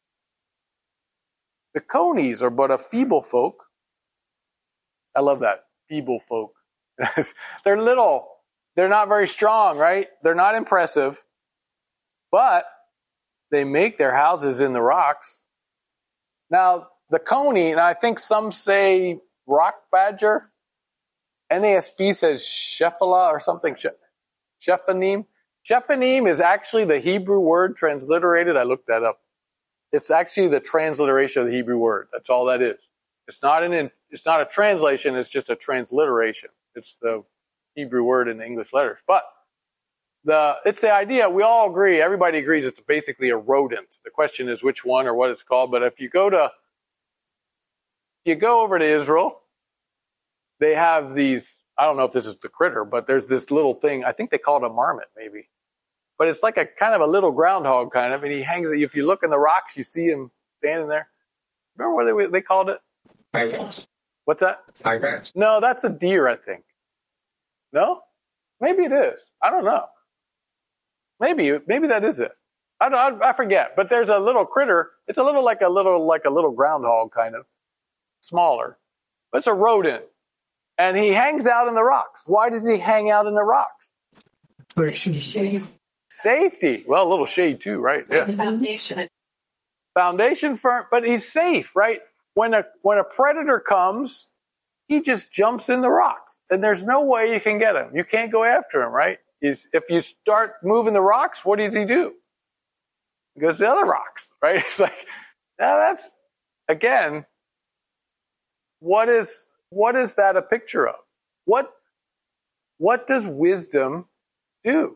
the conies are but a feeble folk. I love that, feeble folk. They're little. They're not very strong, right? They're not impressive. But they make their houses in the rocks. Now, the coney, and I think some say rock badger. N A S B says shephala or something. Shephanim. Shephanim is actually the Hebrew word transliterated. I looked that up. It's actually the transliteration of the Hebrew word. That's all that is. It's not an. It's not a translation. It's just a transliteration. It's the Hebrew word in the English letters. But The, it's the idea, we all agree, everybody agrees it's basically a rodent. The question is which one or what it's called. But if you go to, you go over to Israel, they have these, I don't know if this is the critter, but there's this little thing, I think they call it a marmot maybe. But it's like a kind of a little groundhog kind of, and he hangs, if you look in the rocks, you see him standing there. Remember what they, they called it? Tigers. What's that? Tigers. No, that's a deer, I think. No? Maybe it is. I don't know. Maybe, maybe that is it. I, don't, I forget. But there's a little critter. It's a little like a little like a little groundhog, kind of smaller. But it's a rodent, and he hangs out in the rocks. Why does he hang out in the rocks? Shade. Safety. Well, a little shade too, right? Yeah. The foundation is Foundation firm, but he's safe, right? When a when a predator comes, he just jumps in the rocks, and there's no way you can get him. You can't go after him, right? Is if you start moving the rocks, what does he do? He goes to the other rocks, right? It's like, now that's, again, what is what is that a picture of? What what does wisdom do?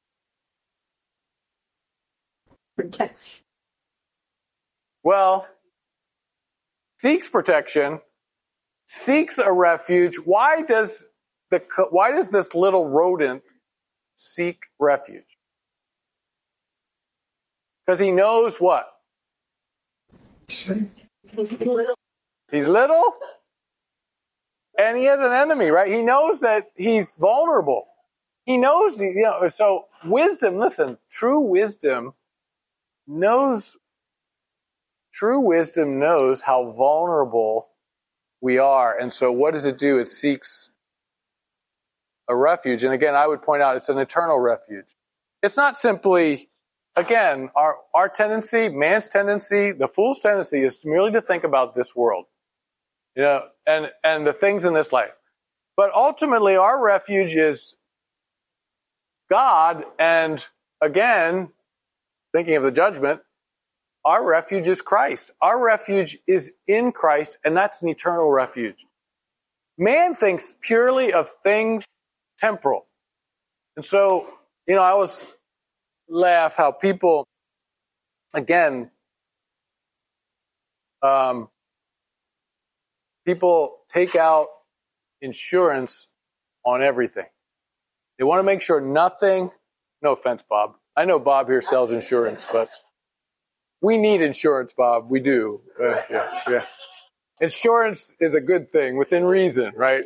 Protects. Well, seeks protection, seeks a refuge. Why does the why does this little rodent seek refuge? Because he knows what? He's little. He's little, and he has an enemy, right? He knows that he's vulnerable. He knows, you know, so wisdom, listen, true wisdom knows, true wisdom knows how vulnerable we are. And so what does it do? It seeks a refuge. And again, I would point out it's an eternal refuge. It's not simply, again, our, our tendency, man's tendency, the fool's tendency is merely to think about this world, you know, and, and the things in this life. But ultimately, our refuge is God, and again, thinking of the judgment, our refuge is Christ. Our refuge is in Christ, and that's an eternal refuge. Man thinks purely of things temporal. And so, you know, I always laugh how people, again, um, people take out insurance on everything. They want to make sure nothing, no offense, Bob. I know Bob here sells insurance, but we need insurance, Bob. We do. Uh, yeah, yeah. Insurance is a good thing within reason, right?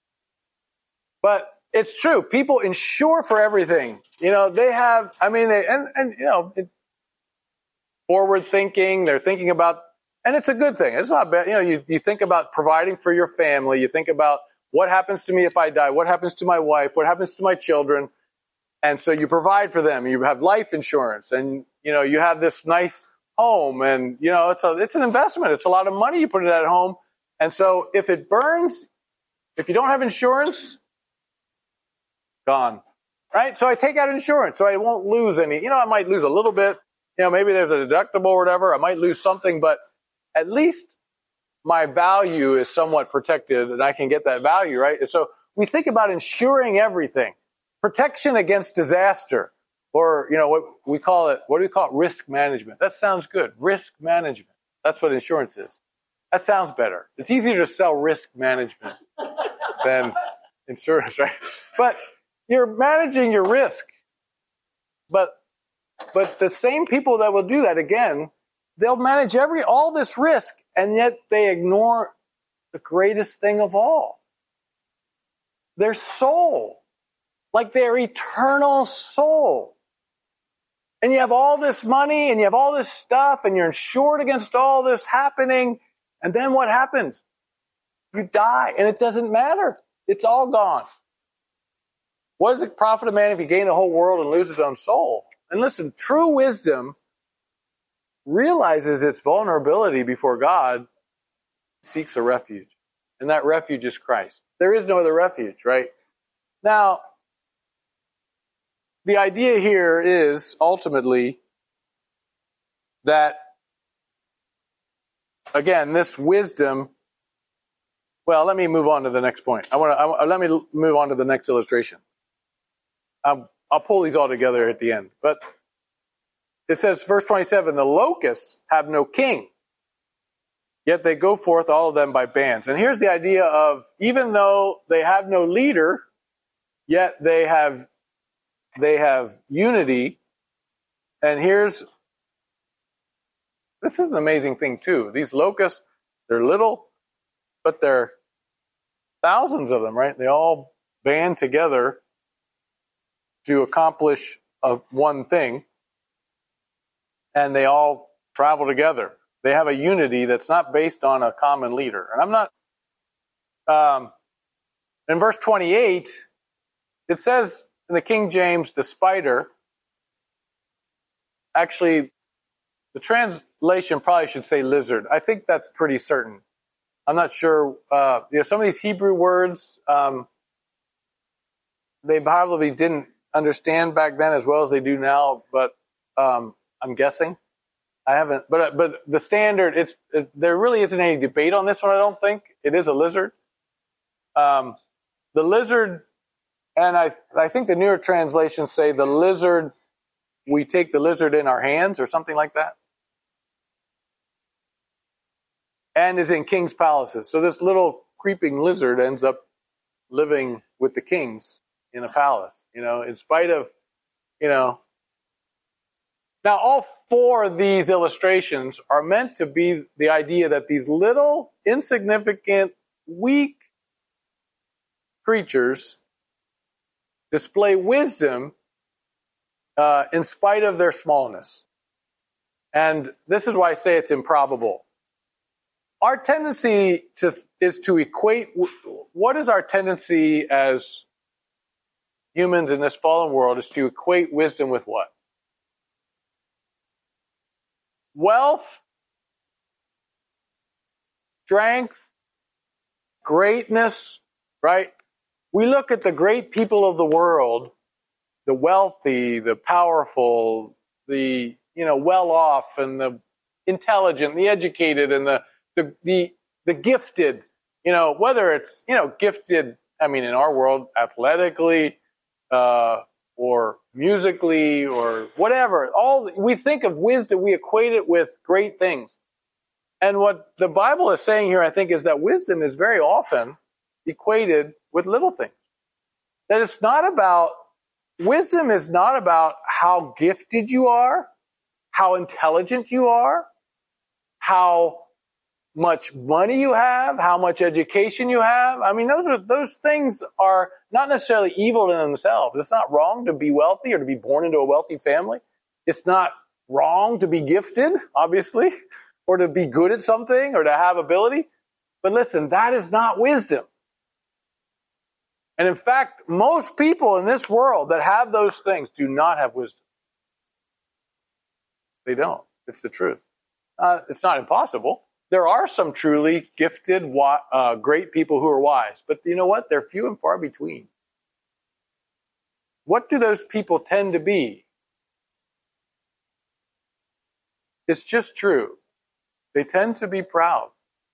But it's true. People insure for everything. You know, they have, I mean, they, and, and, you know, it, forward thinking, they're thinking about, and it's a good thing. It's not bad. You know, you, you think about providing for your family. You think about what happens to me if I die? What happens to my wife? What happens to my children? And so you provide for them. You have life insurance, and, you know, you have this nice home, and, you know, it's a, it's an investment. It's a lot of money you put in that home. And so if it burns, if you don't have insurance, gone, right? So I take out insurance so I won't lose any. You know, I might lose a little bit. You know, maybe there's a deductible or whatever. I might lose something, but at least my value is somewhat protected, and I can get that value, right? And so we think about insuring everything. Protection against disaster, or, you know, what we call it, what do we call it? Risk management. That sounds good. Risk management. That's what insurance is. That sounds better. It's easier to sell risk management than insurance, right? But you're managing your risk. But, but the same people that will do that, again, they'll manage every, all this risk, and yet they ignore the greatest thing of all. Their soul. Like their eternal soul. And you have all this money, and you have all this stuff, and you're insured against all this happening, and then what happens? You die, and it doesn't matter. It's all gone. What does it profit a man if he gain the whole world and lose his own soul? And listen, true wisdom realizes its vulnerability before God, seeks a refuge. And that refuge is Christ. There is no other refuge, right? Now, the idea here is ultimately that, again, this wisdom, well, let me move on to the next point. I want to, I, let me move on to the next illustration. Um, I'll pull these all together at the end. But it says, verse twenty-seven, the locusts have no king, yet they go forth, all of them by bands. And here's the idea of, even though they have no leader, yet they have They have unity. And here's, this is an amazing thing too. These locusts, they're little, but they're thousands of them, right? They all band together to accomplish a, one thing. And they all travel together. They have a unity that's not based on a common leader. And I'm not, um, in verse twenty-eight, it says, in the King James, the spider, actually, the translation probably should say lizard. I think that's pretty certain. I'm not sure. Uh, you know, some of these Hebrew words, um, they probably didn't understand back then as well as they do now, but um, I'm guessing. I haven't, but but the standard, it's it, there really isn't any debate on this one, I don't think. It is a lizard. Um, the lizard and I, I think the newer translations say the lizard, we take the lizard in our hands or something like that. And is in king's palaces. So this little creeping lizard ends up living with the kings in a palace, you know, in spite of, you know. Now, all four of these illustrations are meant to be the idea that these little, insignificant, weak creatures display wisdom uh, in spite of their smallness. And this is why I say it's improbable. Our tendency to is to equate, what is our tendency as humans in this fallen world is to equate wisdom with what? Wealth, strength, greatness, right? We look at the great people of the world, the wealthy, the powerful, the, you know, well-off and the intelligent, the educated and the, the, the, the gifted, you know, whether it's, you know, gifted, I mean, in our world, athletically, uh, or musically or whatever. All we think of wisdom, we equate it with great things. And what the Bible is saying here, I think, is that wisdom is very often equated with little things. That it's not about, wisdom is not about how gifted you are, how intelligent you are, how much money you have, how much education you have. I mean, those are, those things are not necessarily evil in themselves. It's not wrong to be wealthy or to be born into a wealthy family. It's not wrong to be gifted, obviously, or to be good at something or to have ability. But listen, that is not wisdom. And in fact, most people in this world that have those things do not have wisdom. They don't. It's the truth. Uh, it's not impossible. There are some truly gifted, uh, great people who are wise. But you know what? They're few and far between. What do those people tend to be? It's just true. They tend to be proud.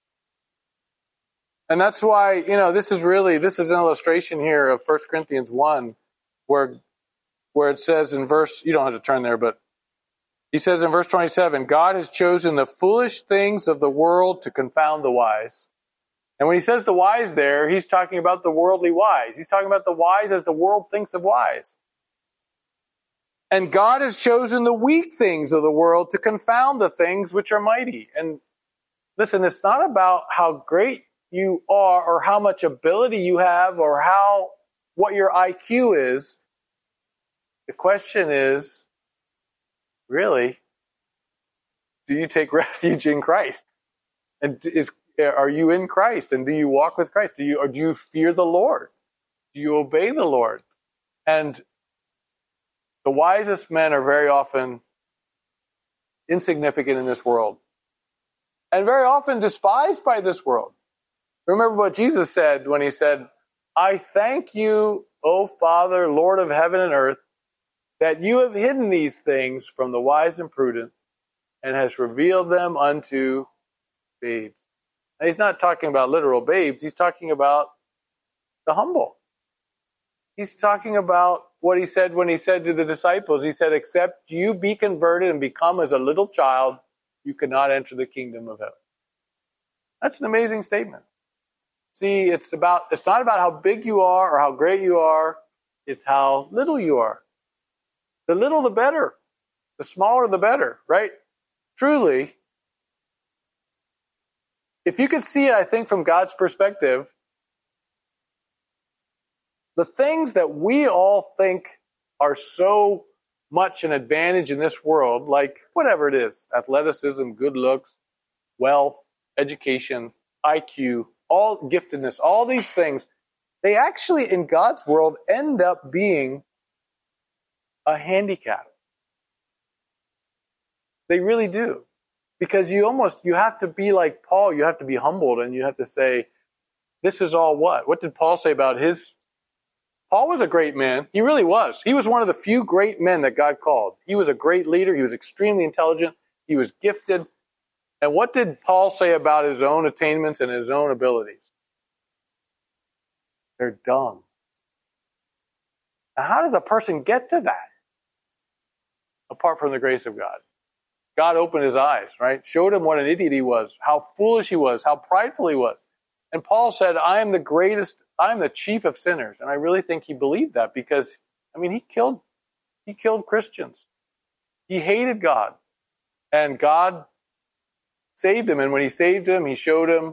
And that's why, you know, this is really, this is an illustration here of First Corinthians one, where, where it says in verse, you don't have to turn there, but he says in verse twenty-seven, God has chosen the foolish things of the world to confound the wise. And when he says the wise there, he's talking about the worldly wise. He's talking about the wise as the world thinks of wise. And God has chosen the weak things of the world to confound the things which are mighty. And listen, it's not about how great you are or how much ability you have or how, what your I Q is. The question is, really, do you take refuge in Christ? And is, are you in Christ? And do you walk with Christ? Do you, or do you fear the Lord? Do you obey the Lord? And the wisest men are very often insignificant in this world and very often despised by this world. Remember what Jesus said when he said, I thank you, O Father, Lord of heaven and earth, that you have hidden these things from the wise and prudent and has revealed them unto babes. Now, he's not talking about literal babes. He's talking about the humble. He's talking about what he said when he said to the disciples. He said, except you be converted and become as a little child, you cannot enter the kingdom of heaven. That's an amazing statement. See, it's about, it's not about how big you are or how great you are. It's how little you are. The little, the better. The smaller, the better, right? Truly, if you could see it, I think, from God's perspective, the things that we all think are so much an advantage in this world, like whatever it is, athleticism, good looks, wealth, education, I Q, all giftedness, all these things, they actually in God's world end up being a handicap. They really do. Because you almost, you have to be like Paul, you have to be humbled and you have to say, this is all what? What did Paul say about his? Paul was a great man. He really was. He was one of the few great men that God called. He was a great leader. He was extremely intelligent. He was gifted. And what did Paul say about his own attainments and his own abilities? They're dumb. Now, how does a person get to that? Apart from the grace of God. God opened his eyes, right? Showed him what an idiot he was, how foolish he was, how prideful he was. And Paul said, I am the greatest, I am the chief of sinners. And I really think he believed that because, I mean, he killed, he killed Christians. He hated God. And God saved him. And when he saved him, he showed him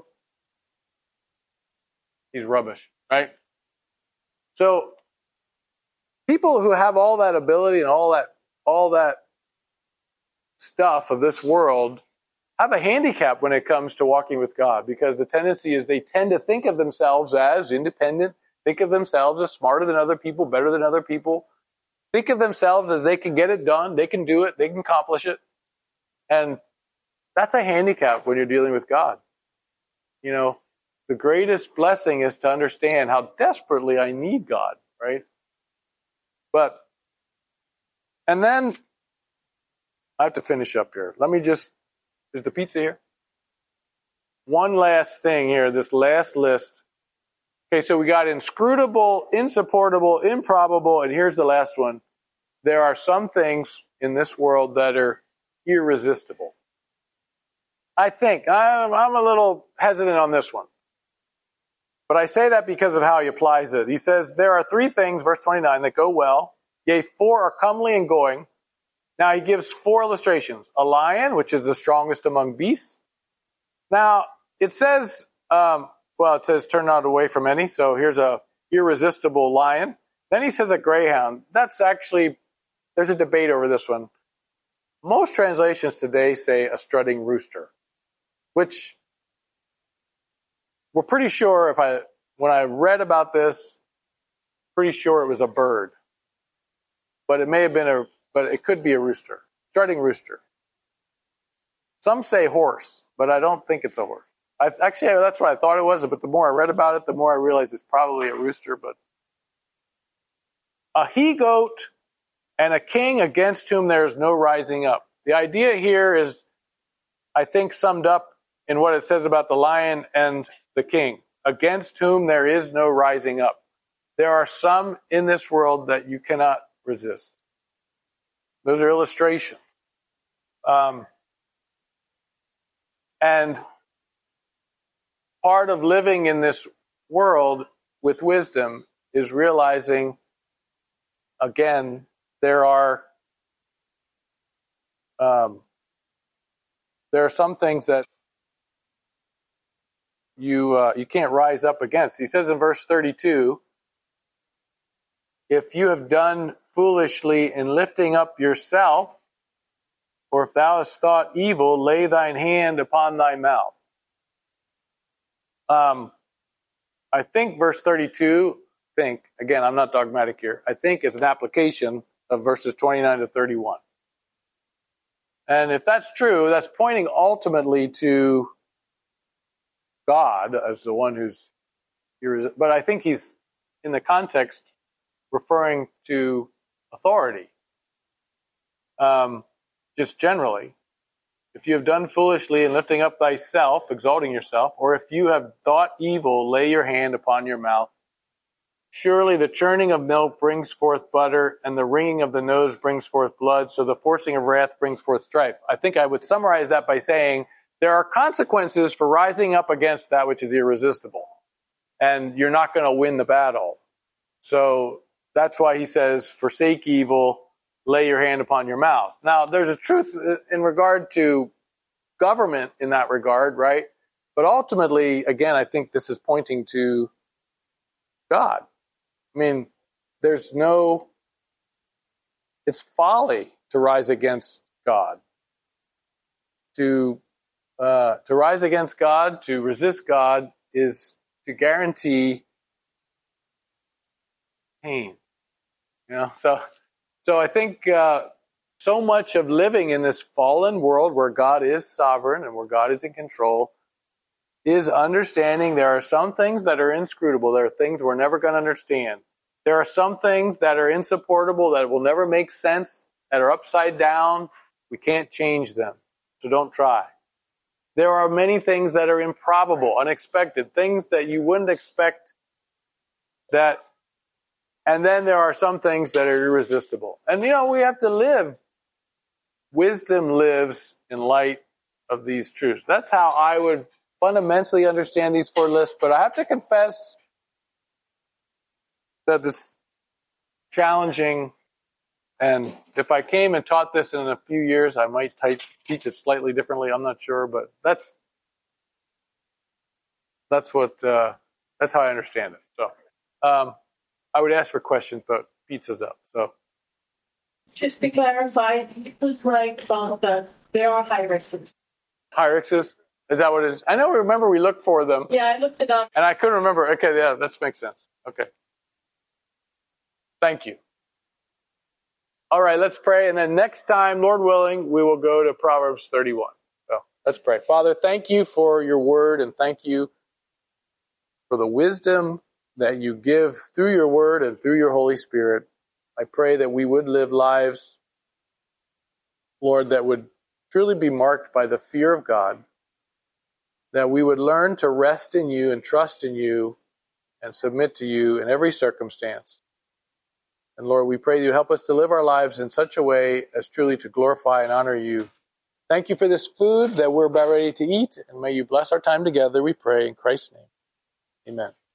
he's rubbish, right? So people who have all that ability and all that, all that stuff of this world have a handicap when it comes to walking with God, because the tendency is they tend to think of themselves as independent, think of themselves as smarter than other people, better than other people, think of themselves as they can get it done, they can do it, they can accomplish it. And that's a handicap when you're dealing with God. You know, the greatest blessing is to understand how desperately I need God, right? But, and then I have to finish up here. Let me just, is the pizza here? One last thing here, this last list. Okay, so we got inscrutable, insupportable, improbable, and here's the last one. There are some things in this world that are irresistible. I think, I'm, I'm a little hesitant on this one. But I say that because of how he applies it. He says, there are three things, verse twenty-nine, that go well. Yea, four are comely and going. Now he gives four illustrations. A lion, which is the strongest among beasts. Now, it says, um, well, it says turn not away from any. So here's a irresistible lion. Then he says a greyhound. That's actually, there's a debate over this one. Most translations today say a strutting rooster, which we're pretty sure if I, when I read about this, pretty sure it was a bird. But it may have been a, but it could be a rooster, strutting rooster. Some say horse, but I don't think it's a horse. I, actually, that's what I thought it was, but the more I read about it, the more I realized it's probably a rooster. But a he-goat and a king against whom there is no rising up. The idea here is, I think, summed up in what it says about the lion and the king, against whom there is no rising up. There are some in this world that you cannot resist. Those are illustrations. Um, and part of living in this world with wisdom is realizing, again, there are um, there are some things that you uh, you can't rise up against. He says in verse thirty-two, if you have done foolishly in lifting up yourself, or if thou hast thought evil, lay thine hand upon thy mouth. Um, I think verse thirty-two, think, again, I'm not dogmatic here, I think is an application of verses twenty-nine to thirty-one. And if that's true, that's pointing ultimately to God as the one who's, but I think he's, in the context, referring to authority. Um, just generally. If you have done foolishly in lifting up thyself, exalting yourself, or if you have thought evil, lay your hand upon your mouth. Surely the churning of milk brings forth butter, and the wringing of the nose brings forth blood, so the forcing of wrath brings forth strife. I think I would summarize that by saying there are consequences for rising up against that which is irresistible. And you're not going to win the battle. So that's why he says, forsake evil, lay your hand upon your mouth. Now, there's a truth in regard to government in that regard, right? But ultimately, again, I think this is pointing to God. I mean, there's no, it's folly to rise against God. To, uh, to rise against God, to resist God, is to guarantee pain. You know, so, so I think, uh, so much of living in this fallen world where God is sovereign and where God is in control is understanding there are some things that are inscrutable. There are things we're never going to understand. There are some things that are insupportable, that will never make sense, that are upside down. We can't change them, so don't try. There are many things that are improbable, unexpected, things that you wouldn't expect that And then there are some things that are irresistible. And, you know, we have to live. Wisdom lives in light of these truths. That's how I would fundamentally understand these four lists. But I have to confess that it's challenging. And if I came and taught this in a few years, I might type, teach it slightly differently. I'm not sure. But that's that's what uh, that's how I understand it. So um, I would ask for questions, but pizza's up. So. Just to clarify, it was right about the, there are Hyrexes. Hyrexes? Is that what it is? I know, remember we looked for them. Yeah, I looked it up. And I couldn't remember. Okay, yeah, that makes sense. Okay. Thank you. All right, let's pray. And then next time, Lord willing, we will go to Proverbs thirty-one. So let's pray. Father, thank you for your word, and thank you for the wisdom that you give through your word and through your Holy Spirit. I pray that we would live lives, Lord, that would truly be marked by the fear of God, that we would learn to rest in you and trust in you and submit to you in every circumstance. And Lord, we pray that you help us to live our lives in such a way as truly to glorify and honor you. Thank you for this food that we're about ready to eat, and may you bless our time together, we pray in Christ's name. Amen.